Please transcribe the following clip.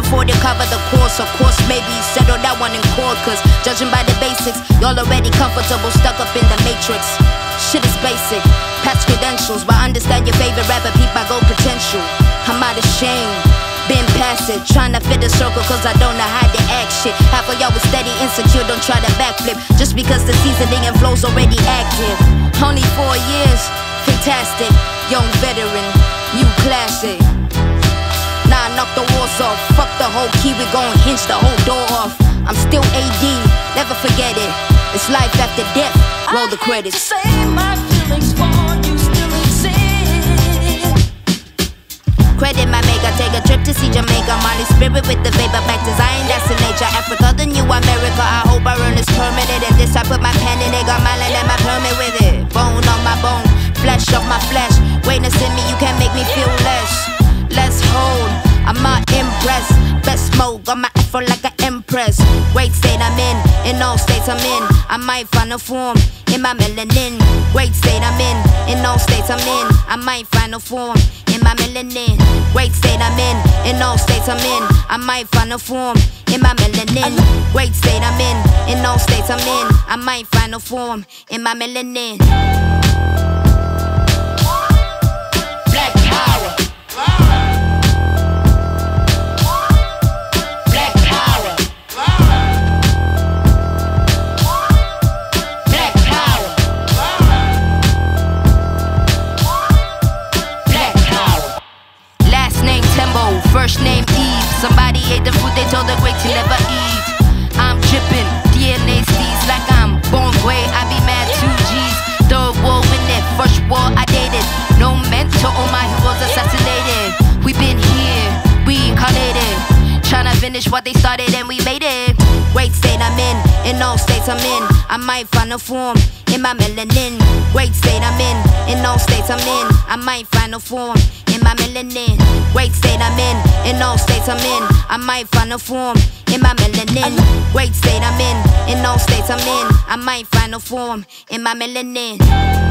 afford to cover the course. Of course, maybe settle that one in court. Cause judging by the basics, y'all already comfortable, stuck up in the matrix. Shit is basic, past credentials, but understand your favorite rapper, peep my gold potential. I'm out of shame, been past it, trying to fit the circle cause I don't know how to act shit. Half of y'all was steady insecure, don't try to backflip, just because the seasoning and flow's already active. Only 4 years, fantastic, young veteran, new classic. Nah, knock the walls off, fuck the whole key, we gon' hinge the whole door off. I'm still AD, never forget it. It's life after death, roll the credits. I hate to say my feelings for you still exist. Credit my maker, take a trip to see Jamaica. Molly spirit with the vapor back design, that's the nature. Africa, the new America, I hope I earn this permanent. And this I put my pen in it, got my land and my permit with it. Bone on my bone, flesh off my flesh. Greatness in me, you can't make me feel less. Let's hold, I'm not impressed. Best smoke, got my afro like an empress. Great state I'm in all states I'm in. I might find a form in my melanin. Great state I'm in all states I'm in. I might find a form in my melanin. Great state I'm in all states I'm in. I might find a form in my melanin. Great state I'm in all states I'm in. I might find a form in my melanin. Black power. First name Eve. Somebody ate the food they told the great to never eat. I'm dripping, DNA steez like I'm born great. I be mad 2G's. Third war in it, first war I dated. No mentor, all my heroes assassinated. We been here, reincarnated. Tryna finish what they started and we made it. Great state I'm in all states I'm in. I might find a form in my melanin. Great state I'm in all states I'm in. I might find a form in my melanin. Great state I'm in all states I'm in. I might find a form in my melanin. Great state I'm in all states I'm in. I might find a form in my melanin.